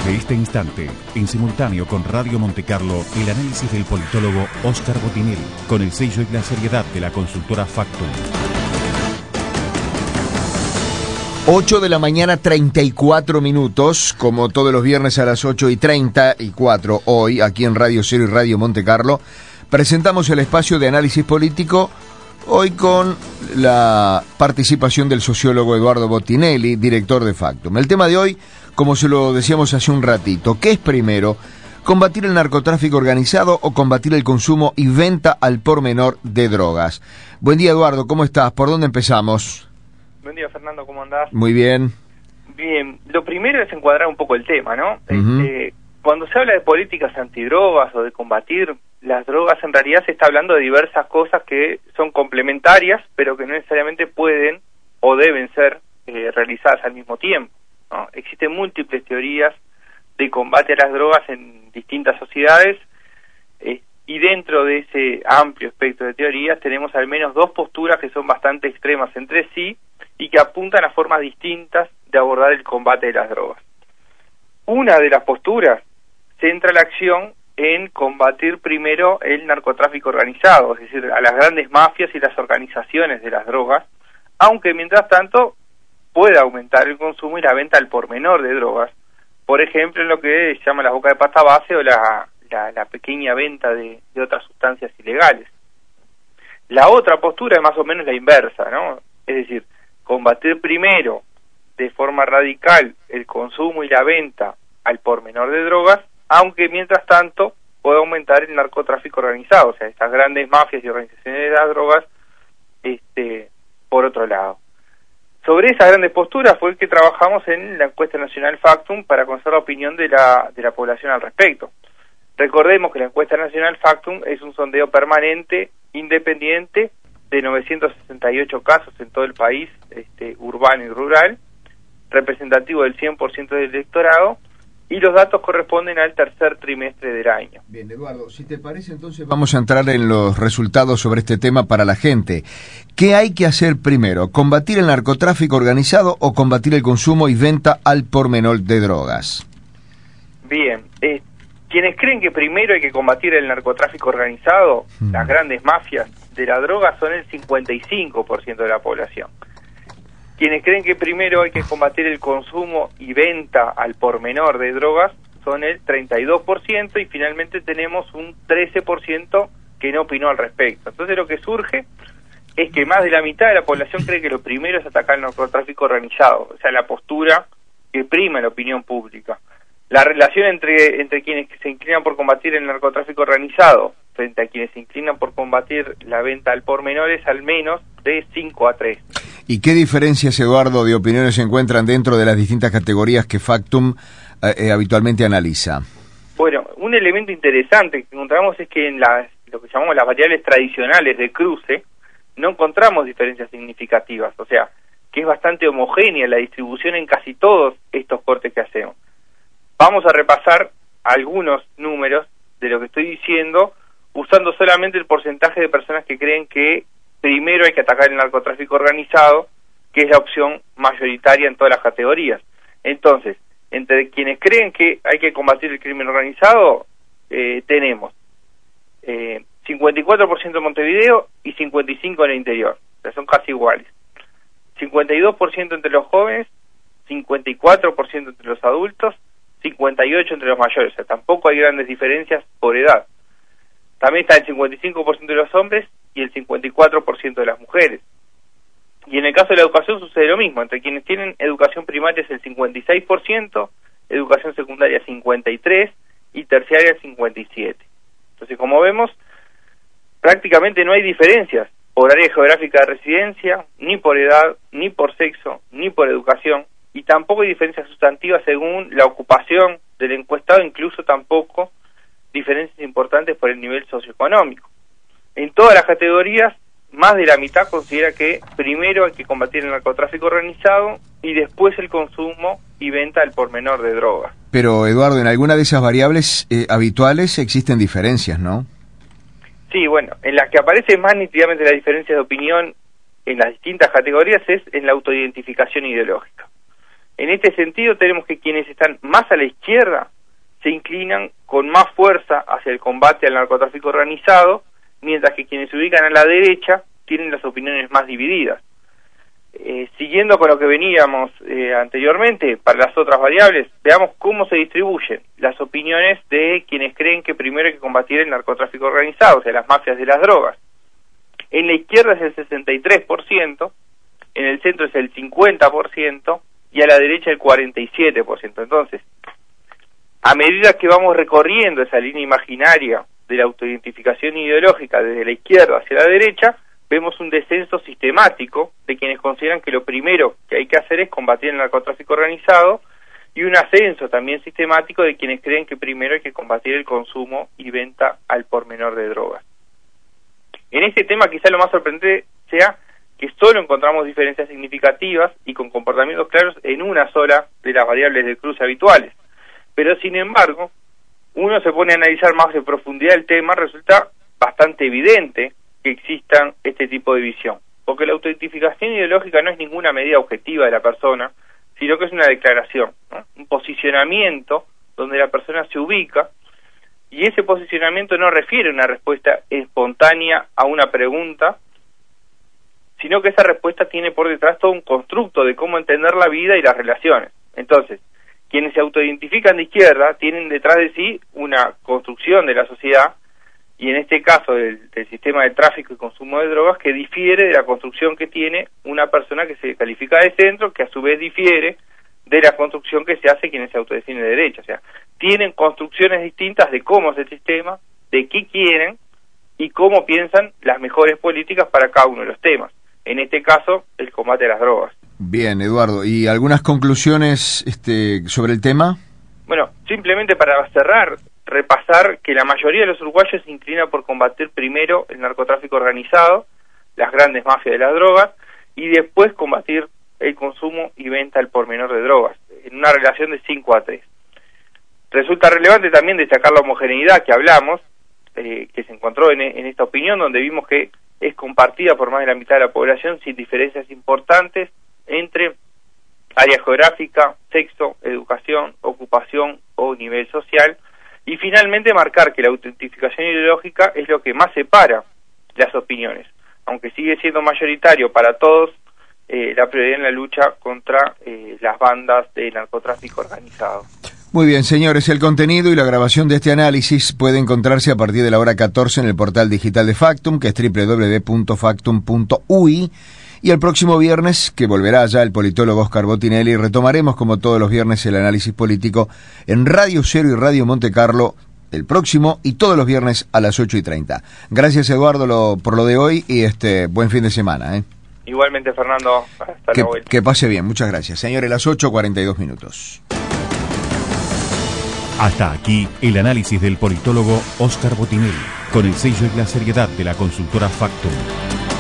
Desde este instante, en simultáneo con Radio Montecarlo, el análisis del politólogo Óscar Botinelli, con el sello y la seriedad de la consultora Factum. 8 de la mañana, 34 minutos, como todos los viernes a las 8:34, hoy, aquí en Radio Cero y Radio Montecarlo, presentamos el espacio de análisis político, hoy con la participación del sociólogo Eduardo Botinelli, director de Factum. El tema de hoy, como se lo decíamos hace un ratito, ¿qué es primero? ¿Combatir el narcotráfico organizado o combatir el consumo y venta al por menor de drogas? Buen día, Eduardo, ¿cómo estás? ¿Por dónde empezamos? Buen día, Fernando, ¿cómo andás? Muy bien. Bien, lo primero es encuadrar un poco el tema, ¿no? Uh-huh. Cuando se habla de políticas antidrogas o de combatir las drogas, en realidad se está hablando de diversas cosas que son complementarias, pero que no necesariamente pueden o deben ser realizadas al mismo tiempo, ¿no? Existen múltiples teorías de combate a las drogas en distintas sociedades, y dentro de ese amplio espectro de teorías tenemos al menos dos posturas que son bastante extremas entre sí y que apuntan a formas distintas de abordar el combate de las drogas. Una de las posturas centra la acción en combatir primero el narcotráfico organizado, es decir, a las grandes mafias y las organizaciones de las drogas, aunque mientras tanto pueda aumentar el consumo y la venta al por menor de drogas, por ejemplo en lo que se llama la boca de pasta base o la pequeña venta de otras sustancias ilegales. La otra postura es más o menos la inversa, ¿no? Es decir, combatir primero de forma radical el consumo y la venta al por menor de drogas, aunque mientras tanto pueda aumentar el narcotráfico organizado, o sea, estas grandes mafias y organizaciones de las drogas, por otro lado. Sobre esas grandes posturas fue que trabajamos en la encuesta nacional Factum para conocer la opinión de la población al respecto. Recordemos que la encuesta nacional Factum es un sondeo permanente, independiente, de 968 casos en todo el país, urbano y rural, representativo del 100% del electorado, y los datos corresponden al tercer trimestre del año. Bien, Eduardo, si te parece, entonces vamos a entrar en los resultados sobre este tema para la gente. ¿Qué hay que hacer primero? ¿Combatir el narcotráfico organizado o combatir el consumo y venta al por menor de drogas? Bien, quienes creen que primero hay que combatir el narcotráfico organizado, las grandes mafias de la droga, son el 55% de la población. Quienes creen que primero hay que combatir el consumo y venta al por menor de drogas son el 32%, y finalmente tenemos un 13% que no opinó al respecto. Entonces lo que surge es que más de la mitad de la población cree que lo primero es atacar el narcotráfico organizado, o sea, la postura que prima en la opinión pública. La relación entre quienes se inclinan por combatir el narcotráfico organizado frente a quienes se inclinan por combatir la venta al por menor es al menos de 5-3. ¿Y qué diferencias, Eduardo, de opiniones se encuentran dentro de las distintas categorías que Factum habitualmente analiza? Bueno, un elemento interesante que encontramos es que en lo que llamamos las variables tradicionales de cruce no encontramos diferencias significativas, o sea, que es bastante homogénea la distribución en casi todos estos cortes que hacemos. Vamos a repasar algunos números de lo que estoy diciendo, usando solamente el porcentaje de personas que creen que primero hay que atacar el narcotráfico organizado, que es la opción mayoritaria en todas las categorías. Entonces, entre quienes creen que hay que combatir el crimen organizado, tenemos 54% en Montevideo y 55% en el interior, o sea, son casi iguales. 52% entre los jóvenes, 54% entre los adultos, 58% entre los mayores, o sea, tampoco hay grandes diferencias por edad. También está el 55% de los hombres y el 54% de las mujeres. Y en el caso de la educación sucede lo mismo, entre quienes tienen educación primaria es el 56%, educación secundaria 53% y terciaria 57%. Entonces, como vemos, prácticamente no hay diferencias por área geográfica de residencia, ni por edad, ni por sexo, ni por educación, y tampoco hay diferencias sustantivas según la ocupación del encuestado, incluso tampoco diferencias importantes por el nivel socioeconómico. En todas las categorías, más de la mitad considera que primero hay que combatir el narcotráfico organizado y después el consumo y venta al por menor de drogas. Pero, Eduardo, en alguna de esas variables habituales existen diferencias, ¿no? Sí, bueno, en las que aparece más nítidamente la diferencia de opinión en las distintas categorías es en la autoidentificación ideológica. En este sentido tenemos que quienes están más a la izquierda se inclinan con más fuerza hacia el combate al narcotráfico organizado, mientras que quienes se ubican a la derecha tienen las opiniones más divididas. Siguiendo con lo que veníamos anteriormente, para las otras variables, veamos cómo se distribuyen las opiniones de quienes creen que primero hay que combatir el narcotráfico organizado, o sea, las mafias de las drogas. En la izquierda es el 63%, en el centro es el 50% y a la derecha el 47%. Entonces, a medida que vamos recorriendo esa línea imaginaria de la autoidentificación ideológica desde la izquierda hacia la derecha, vemos un descenso sistemático de quienes consideran que lo primero que hay que hacer es combatir el narcotráfico organizado, y un ascenso también sistemático de quienes creen que primero hay que combatir el consumo y venta al por menor de drogas. En este tema quizá lo más sorprendente sea que solo encontramos diferencias significativas y con comportamientos claros en una sola de las variables de cruce habituales. Pero sin embargo, uno se pone a analizar más en profundidad el tema, resulta bastante evidente que existan este tipo de visión, porque la autoidentificación ideológica no es ninguna medida objetiva de la persona, sino que es una declaración, ¿no? Un posicionamiento donde la persona se ubica, y ese posicionamiento no refiere a una respuesta espontánea a una pregunta, sino que esa respuesta tiene por detrás todo un constructo de cómo entender la vida y las relaciones. Entonces, quienes se autoidentifican de izquierda tienen detrás de sí una construcción de la sociedad, y en este caso del sistema de tráfico y consumo de drogas, que difiere de la construcción que tiene una persona que se califica de centro, que a su vez difiere de la construcción que se hace quienes se autodefinen de derecha. O sea, tienen construcciones distintas de cómo es el sistema, de qué quieren y cómo piensan las mejores políticas para cada uno de los temas. En este caso, el combate a las drogas. Bien, Eduardo, ¿y algunas conclusiones sobre el tema? Bueno, simplemente para cerrar, repasar que la mayoría de los uruguayos se inclina por combatir primero el narcotráfico organizado, las grandes mafias de las drogas, y después combatir el consumo y venta al por menor de drogas, en una relación de 5-3. Resulta relevante también destacar la homogeneidad que hablamos, que se encontró en esta opinión, donde vimos que es compartida por más de la mitad de la población sin diferencias importantes entre área geográfica, sexo, educación, ocupación o nivel social. Y finalmente marcar que la autentificación ideológica es lo que más separa las opiniones, aunque sigue siendo mayoritario para todos la prioridad en la lucha contra las bandas de narcotráfico organizado. Muy bien, señores, el contenido y la grabación de este análisis puede encontrarse a partir de la hora 14 en el portal digital de Factum, que es www.factum.ui, y el próximo viernes, que volverá ya el politólogo Oscar Botinelli, retomaremos como todos los viernes el análisis político en Radio Cero y Radio Monte Carlo el próximo y todos los viernes a las 8:30. Gracias, Eduardo, por lo de hoy y buen fin de semana. Igualmente, Fernando, hasta la vuelta. Que pase bien, muchas gracias. Señores, las 8:42. Hasta aquí el análisis del politólogo Oscar Botinelli, con el sello y la seriedad de la consultora Factum.